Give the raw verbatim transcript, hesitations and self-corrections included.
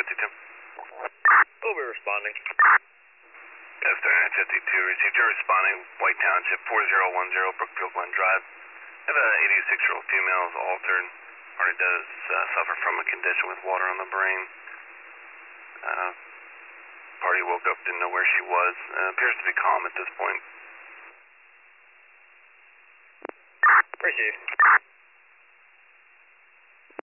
fifty-two. Over responding. Yes, thirty-nine fifty-two, received your responding, White Township, four zero one zero, Brookfield Glen Drive. Have a eighty-six-year-old female is altered. Party does uh, suffer from a condition with water on the brain. Uh, party woke up, didn't know where she was. Uh, appears to be calm at this point. Received.